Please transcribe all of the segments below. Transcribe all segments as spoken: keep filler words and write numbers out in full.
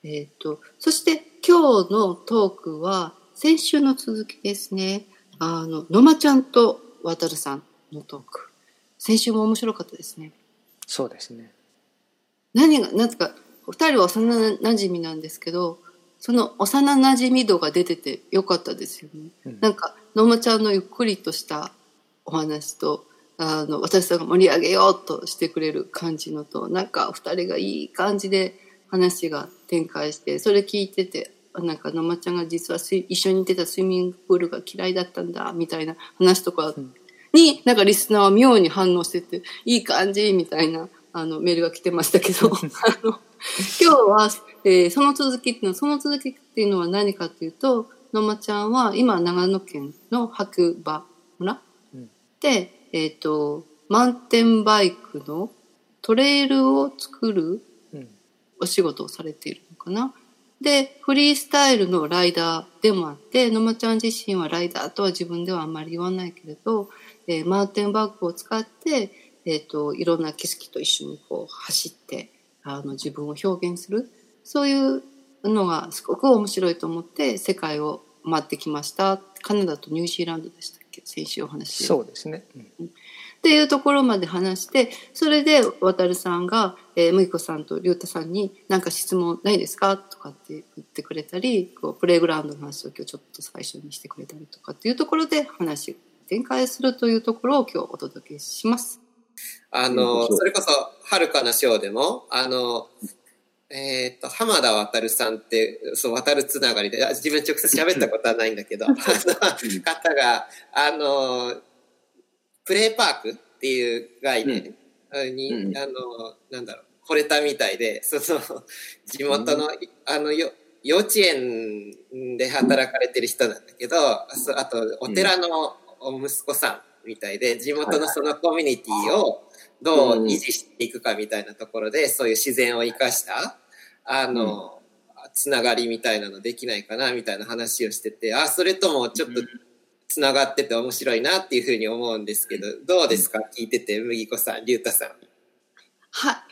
えっと、そして今日のトークは先週の続きですね。あの、のまちゃんとわたるさんのトーク。先週も面白かったですね。 そうですね。 何が、なんつか、二人は幼馴染なんですけど、その幼馴染度が出ててよかったですよね。うん、なんか、のまちゃんのゆっくりとしたお話と、あの、私さんが盛り上げようとしてくれる感じのと、なんか二人がいい感じで話が展開して、それ聞いてて、なんかのまちゃんが実は一緒に行ってたスイミングプールが嫌いだったんだ、みたいな話とかに、うん、なんかリスナーは妙に反応してて、いい感じ、みたいな、あの、メールが来てましたけど、あの、今日は、えー、その続きっていうのは、その続きっていうのは何かっていうと、のまちゃんは今長野県の白馬村、うん、で、えっと、マウンテンバイクのトレイルを作るお仕事をされているのかな。で、フリースタイルのライダーでもあって、のまちゃん自身はライダーとは自分ではあんまり言わないけれど、えー、マウンテンバイクを使って、えっと、いろんな景色と一緒にこう走って、あの自分を表現する。そういうのがすごく面白いと思って世界を回ってきました。カナダとニュージーランドでしたっけ、先週お話し。 そうですね。 うん、っていうところまで話して、それで渡さんが、えー、むいこさんとりゅうたさんに何か質問ないですかとかって言ってくれたり、こうプレイグラウンドの話を今日ちょっと最初にしてくれたりとかっていうところで話を展開するというところを今日お届けします。 あの、それこそ、はるかなショーでも、あの、えっと、浜田渡さんって、そう、渡るつながりで、自分直接喋ったことはないんだけど、あの、方が、あの、プレイパークっていう概念に、うん、あの、なんだろう、惚れたみたいで、その、地元の、あの、よ、幼稚園で働かれてる人なんだけど、あと、お寺のお息子さんみたいで、地元のそのコミュニティをどう維持していくかみたいなところで、そういう自然を生かした、あの、つながりみたいなのできないかなみたいな話をしてて、あ、それともちょっとつながってて面白いなっていうふうに思うんですけど、どうですか、聞いてて、麦子さん、りゅうたさん。 はい。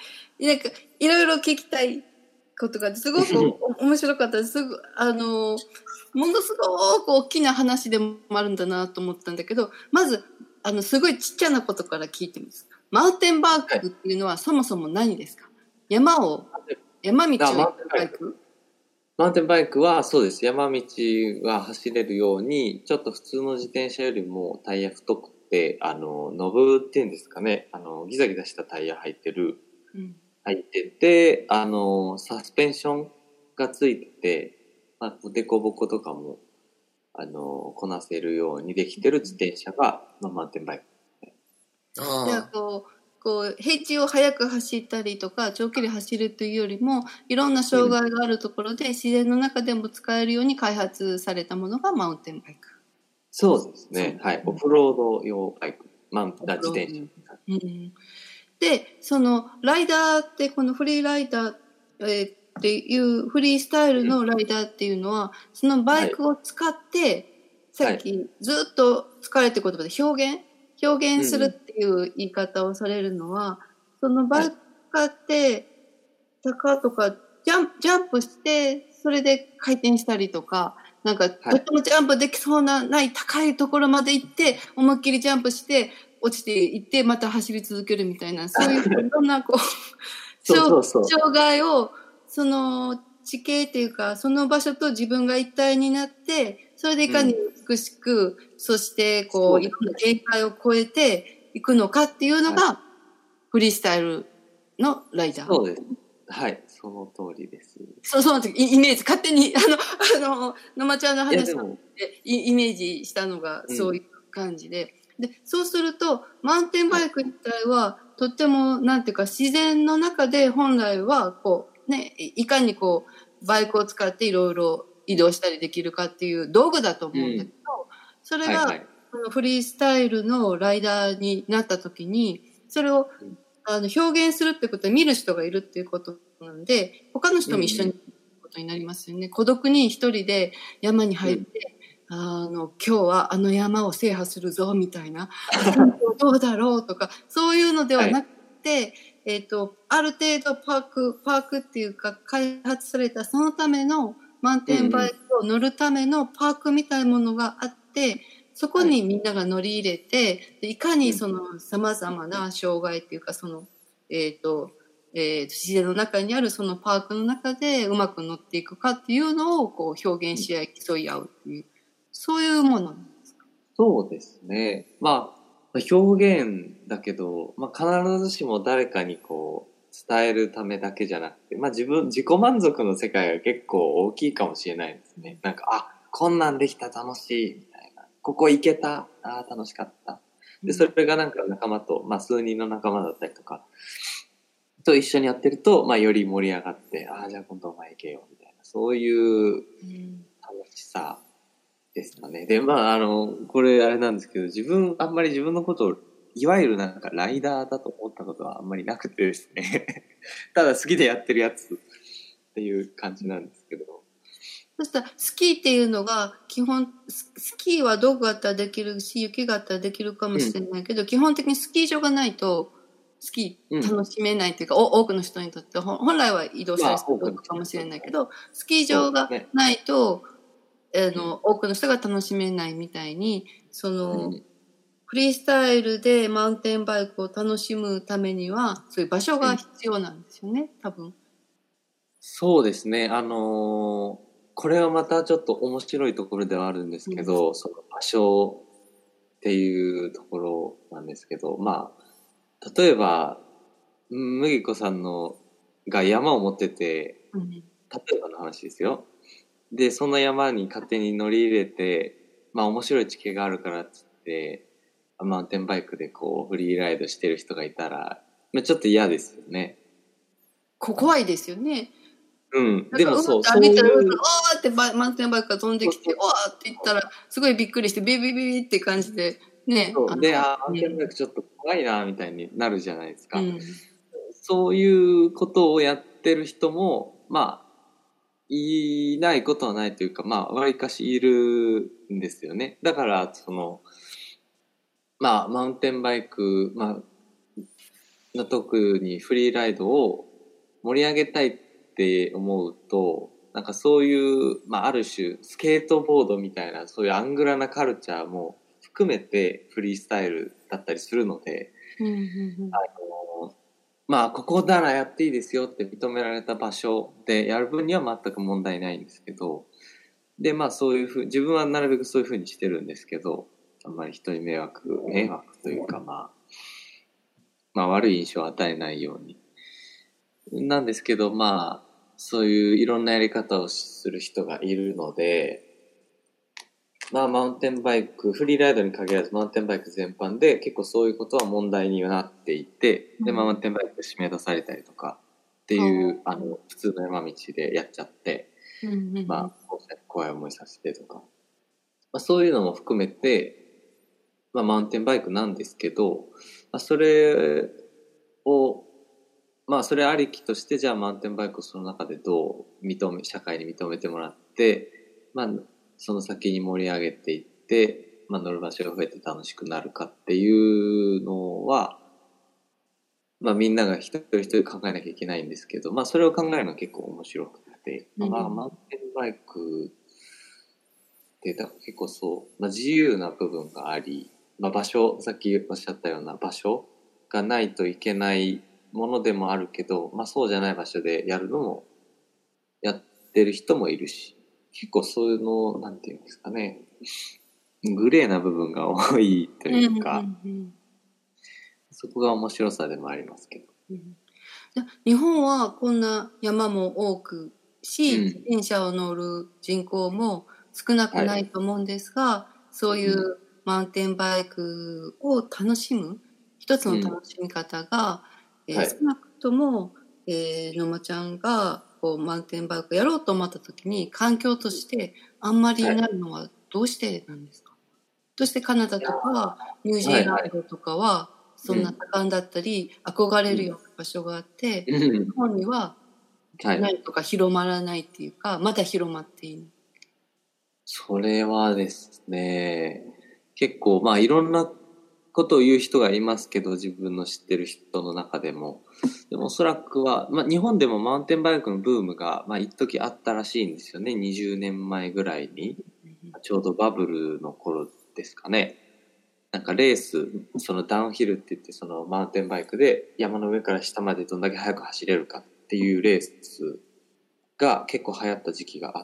なんか、いろいろ聞きたいことがすごく面白かったです。すぐ、あの、ものすごく大きな話でもあるんだなと思ったんだけど、まず、あの、すごいちっちゃなことから聞いてます。マウンテンバイクっていうのはそもそも何ですか？山を、山道を行くバイク？ マウンテンバイクはそうです。山道が走れるように、ちょっと普通の自転車よりもタイヤ太くて、あの、ノブっていうんですかね、あの、ギザギザしたタイヤ入ってる、うん、入ってて、あの、サスペンションがついてて、まあ、デコボコとかも、あの、こなせるようにできてる自転車が、まあ、マウンテンバイク。 じゃあ、こう、こう平地を速く走ったりとか長距離走るというよりもいろんな障害があるところで自然の中でも使えるように開発されたものがマウンテンバイク。 そうですね。はい。オフロード用バイク。マウンテン自転車、 うん。で、そのライダーってこのフリーライダー、えー、っていうフリースタイルのライダーっていうのは、そのバイクを使って、はい、さっきずっと疲れって言葉で表現表現するっていう言い方をされるのは、うん、そのバイク使って、坂とかジャンプ、ジャンプして、それで回転したりとか、なんか、とってもジャンプできそうな、ない高いところまで行って、思いっきりジャンプして、落ちていって、また走り続けるみたいな、そういういろんな、こう、 そうそうそう障害を、その地形っていうか、その場所と自分が一体になって、それでいかに美しく、うん、そしてこういろんな限界を超えていくのかっていうのが、はい、フリースタイルのライダー。 そうです。はい、その通りです。 そう、その時イメージ、勝手に、あの、あの、のまちゃんの話をイメージしたのがそういう感じで。うん、で、そうすると、マウンテンバイク自体は、はい、とっても、なんていうか、自然の中で本来は、こう、ね、いかにこう、バイクを使っていろいろ移動したりできるかっていう道具だと思うんだけど、うん、それが、はいはい、フリースタイルのライダーになった時に、それを、うんあの表現するってことは見る人がいるっていうことなので、他の人も一緒にいることになりますよね。うん、孤独に一人で山に入って、うん、あの、今日はあの山を制覇するぞ、みたいな、どうだろうとか、そういうのではなくて、はい、 えっと、ある程度パーク、パークっていうか開発されたそのためのマウンテンバイクを乗るためのパークみたいなものがあって、そこにみんなが乗り入れて、でいかにその様々な障害っていうか、その、えっと、えー、自然の中にあるそのパークの中でうまく乗っていくかっていうのをこう表現し合い、競い合うっていう、そういうものなんですか？ そうですね。まあ、表現だけど、まあ、必ずしも誰かにこう、伝えるためだけじゃなくて、まあ自分、自己満足の世界が結構大きいかもしれないですね。なんか、あ、こんなんできた、楽しい、みたいな。ここ行けた、あ楽しかった。で、それがなんか仲間と、まあ数人の仲間だったりとか、と一緒にやってると、まあより盛り上がって、ああ、じゃあ今度お前行けよ、みたいな。そういう楽しさですかね。で、まああの、これあれなんですけど、自分、あんまり自分のことを、いわゆるなんかライダーだと思ったことはあんまりなくてですね。ただ好きでやってるやつっていう感じなんですけど。 そしたらスキーっていうのが基本、スキーは道具があったらできるし、雪があったらできるかもしれないけど、うん、基本的にスキー場がないと、スキー楽しめないというか、うん、多くの人にとって本来は移動したりするかもしれないけど、スキー場がないと、ね、あの、うん、多くの人が楽しめないみたいに、その、うん、フリースタイルでマウンテンバイクを楽しむためには、そういう場所が必要なんですよね、多分。 そうですね。あのー、これはまたちょっと面白いところではあるんですけど、うん、その場所っていうところなんですけど、まあ、例えば、麦子さんのが山を持ってて、うん、例えばの話ですよ。で、その山に勝手に乗り入れて、まあ面白い地形があるからっつって、マウンテンバイクでこうフリーライドしてる人がいたら、まあ、ちょっと嫌ですよね。 怖いですよね。 うん。でもそう、 そういう。歩いたら、おーってマウンテンバイクが飛んできて、おーって言ったら、すごいびっくりして、ビビビビって感じで、ね。 そうで、あ、マウンテンバイクちょっと怖いな、みたいになるじゃないですか。うん、そういうことをやってる人も、まあ、いないことはないというか、まあ、わりかしいるんですよね。だから、その、まあ、マウンテンバイク、まあ、特にフリーライドを盛り上げたいって思うと、なんかそういう、まあ、ある種、スケートボードみたいな、そういうアングラなカルチャーも含めてフリースタイルだったりするので、うんうんうん、あの、まあ、ここならやっていいですよって認められた場所でやる分には全く問題ないんですけど、で、まあそういうふう、自分はなるべくそういうふうにしてるんですけど、あんまり人に迷惑、迷惑というかまあ、まあ悪い印象を与えないように。なんですけど、まあ、そういういろんなやり方をする人がいるので、まあマウンテンバイク、フリーライドに限らずマウンテンバイク全般で結構そういうことは問題にはなっていて、で、マウンテンバイクで締め出されたりとかっていう、あの、普通の山道でやっちゃって、まあ、怖い思いさせてとか、まあそういうのも含めて、まあマウンテンバイクなんですけど、まあそれを、まあそれありきとしてじゃあマウンテンバイクをその中でどう認め、社会に認めてもらって、まあその先に盛り上げていって、まあ乗る場所が増えて楽しくなるかっていうのは、まあみんなが一人一人考えなきゃいけないんですけど、まあそれを考えるのは結構面白くて、まあ、マウンテンバイクって結構そう、まあ自由な部分があり、まあ場所、さっきおっしゃったような場所がないといけないものでもあるけど、まあそうじゃない場所でやるのもやってる人もいるし、結構そういうの、なんていうんですかね、グレーな部分が多いというか、うんうんうん、そこが面白さでもありますけど。 うん、日本はこんな山も多くし、うん、自転車を乗る人口も少なくないと思うんですが、はい、そういうマウンテンバイクを楽しむ一つの楽しみ方が、うん、えーはい、少なくとも、えー、のまちゃんがこうマウンテンバイクやろうと思った時に環境としてあんまりないのはどうしてなんですか？はい、どうしてカナダとかニュージーランドとかはそんな盛んだったり、うん、憧れるような場所があって、うん、日本にはないとか広まらないっていうか、はい、まだ広まっている。 それはですね、結構まあいろんなことを言う人がいますけど、自分の知ってる人の中でも。でもおそらくは、まあ日本でもマウンテンバイクのブームが、まあ一時あったらしいんですよね。にじゅうねんまえぐらいに。ちょうどバブルの頃ですかね。なんかレース、そのダウンヒルって言って、そのマウンテンバイクで山の上から下までどんだけ速く走れるかっていうレースが結構流行った時期があって、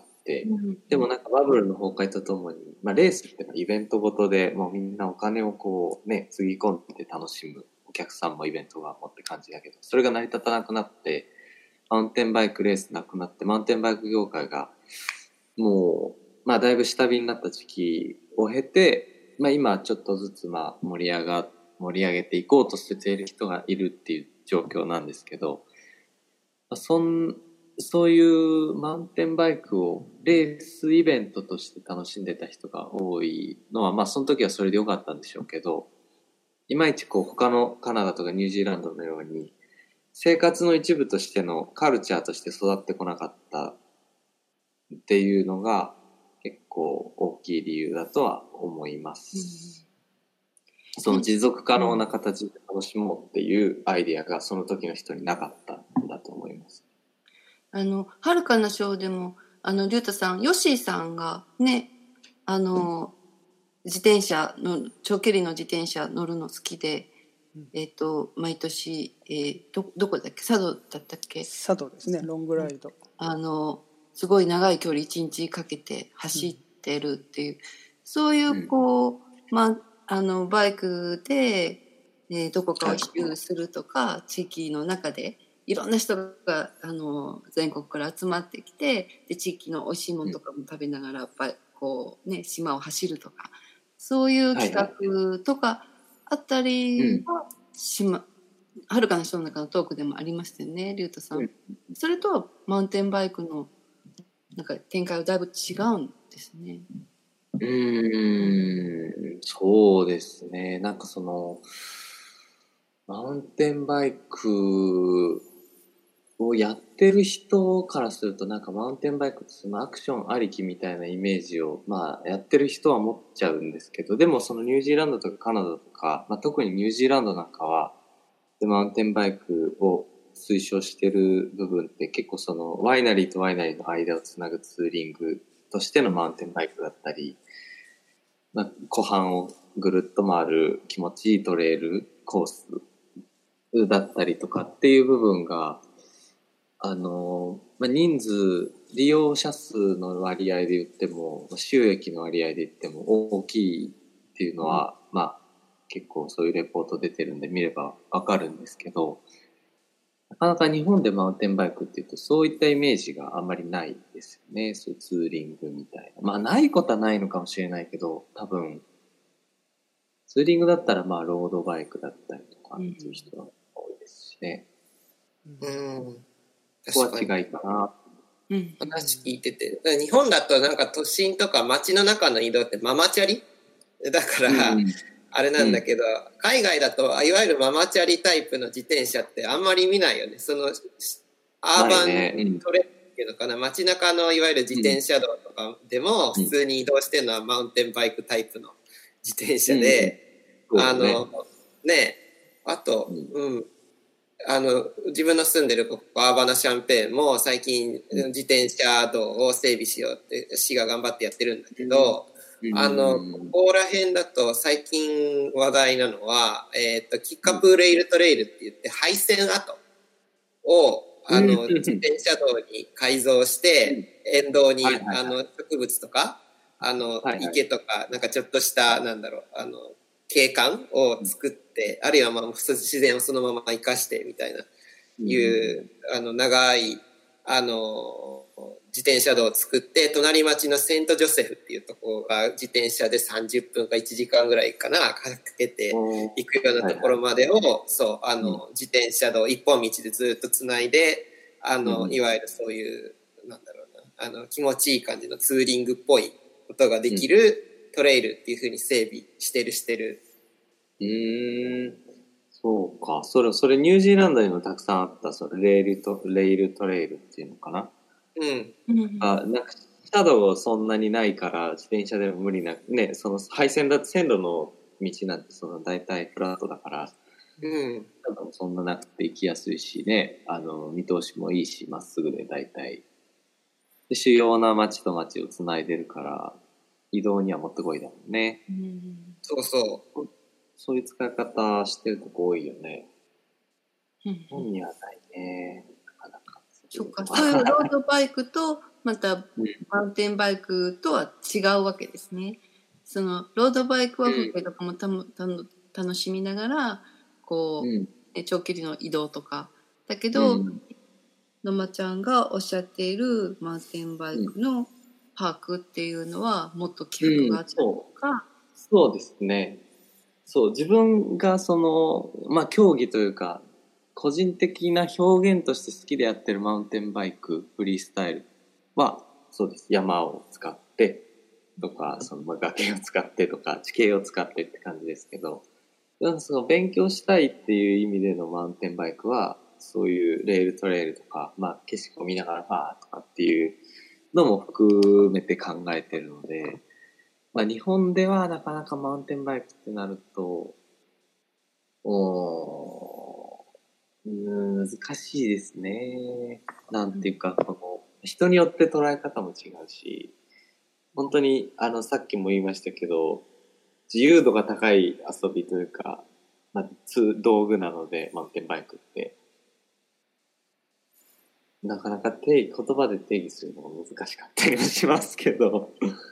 でもなんかバブルの崩壊とともに、まあレースってイベントごとでもうみんなお金をこうね、つぎ込んで楽しむお客さんもイベントがもって感じだけど、それが成り立たなくなって、マウンテンバイクレースなくなって、マウンテンバイク業界がもう、まあだいぶ下火になった時期を経て、まあ今ちょっとずつまあ盛り上が、盛り上げていこうとしている人がいるっていう状況なんですけど、そん、そういうマウンテンバイクをレースイベントとして楽しんでた人が多いのは、まあその時はそれでよかったんでしょうけど、いまいちこう他のカナダとかニュージーランドのように生活の一部としてのカルチャーとして育ってこなかったっていうのが結構大きい理由だとは思います。うん、その持続可能な形で楽しもうっていうアイディアがその時の人になかったんだと思います。 あの、はるかなショーでも、あの、りゅうたさん、ヨッシーさんがね、あの、自転車の、長距離の自転車乗るの好きで、うん、えっと、毎年、えー、ど、どこだっけ、佐渡だったっけ？ 佐渡ですね、ロングライド。 あの、すごい長い距離一日かけて走ってるっていう、うん、そういう、こう、まあ、あの、バイクで、えー、どこかを周遊するとか、地域の中で、いろんな人があの全国から集まってきて、で地域のおいしいものとかも食べながらやっぱりこうね島を走るとか、そういう企画とかあったりは島、はるかな人の中のトークでもありましたよね、りゅうたさん。うん、それとはマウンテンバイクのなんか展開はだいぶ違うんですね。 うーん、そうですね。なんかそのマウンテンバイクをやってる人からするとなんかマウンテンバイクってそのアクションありきみたいなイメージをまあやってる人は持っちゃうんですけど、でもそのニュージーランドとかカナダとか、まあ、特にニュージーランドなんかはでマウンテンバイクを推奨してる部分って結構そのワイナリーとワイナリーの間をつなぐツーリングとしてのマウンテンバイクだったり、まあ、湖畔をぐるっと回る気持ちいいトレイルコースだったりとかっていう部分があの、まあ、人数、利用者数の割合で言っても、収益の割合で言っても大きいっていうのは、うん、まあ、結構そういうレポート出てるんで見ればわかるんですけど、なかなか日本でマウンテンバイクっていうとそういったイメージがあんまりないですよね。そういうツーリングみたいな。まあ、ないことはないのかもしれないけど、多分、ツーリングだったらまあ、ロードバイクだったりとかっていう人は多いですしね。 うん。うんここは違いかな。 うん、話聞いてて、日本だとなんか都心とか街の中の移動ってママチャリだから、うん、あれなんだけど、うん、海外だといわゆるママチャリタイプの自転車ってあんまり見ないよね。そのアーバントレっていうのかな、街中のいわゆる自転車道とかでも普通に移動してるのはマウンテンバイクタイプの自転車で、うん、あのね、あと、うんあの自分の住んでるここアーバナシャンペーンも最近自転車道を整備しようって市が頑張ってやってるんだけど、うん、あのここら辺だと最近話題なのは、えー、とキッカプーレイルトレイルって言って廃線跡をあの自転車道に改造して沿道にあの植物とかあの池とかなんかちょっとしたなんだろうあの景観を作って、あるいはまあ自然をそのまま生かしてみたいな、いう、うん、あの長いあの自転車道を作って、隣町のセントジョセフっていうところが自転車でさんじゅっぷんかいちじかんぐらいかなかけて行くようなところまでを、はいはい、そうあの、うん、自転車道一本道でずっとつないで、あの、うん、いわゆるそういうなんだろうなあの気持ちいい感じのツーリングっぽいことができる、うんトレイルっていう風に整備してるしてる。 うーん、そうか。それそれニュージーランドにもたくさんあったそれレールとレイルトレイルっていうのかな。 うん。 あ、なんかシャドウそんなにないから自転車でも無理なねその廃線だ線路の道なんてその大体フラットだから、 うん。 多分そんななくて行きやすいしね、あの、見通しもいいし、まっすぐで大体。で、主要な町と町をつないでるから、移動にはもってこいだもんね。 うん。 そうそう。そういう使い方してるとこ多いよね。 うん。 日本にはないね。なかなか。 そっか、そういうロードバイクと、また、マウンテンバイクとは違うわけですね。その、ロードバイクは風景とかもたもたの楽しみながら、こう、 うんね長距離の移動とか。だけど、 うんのまちゃんがおっしゃっているマウンテンバイクのパークっていうのは、もっと起伏があったりとか、 そうですね。そう、自分がその、まあ競技というか、個人的な表現として好きでやってるマウンテンバイク、フリースタイルは、そうです。山を使ってとか、そのまあ崖を使ってとか、地形を使ってって感じですけど、でもその勉強したいっていう意味でのマウンテンバイクは、そういうレールトレイルとか、まあ景色を見ながらファーとかっていうのも含めて考えてるので、まあ日本ではなかなかマウンテンバイクってなると、おー難しいですね。なんていうか、この人によって捉え方も違うし、本当にあのさっきも言いましたけど、自由度が高い遊びというか、まあ、道具なのでマウンテンバイクってなかなか定義言葉で定義するのが難しかったりもしますけど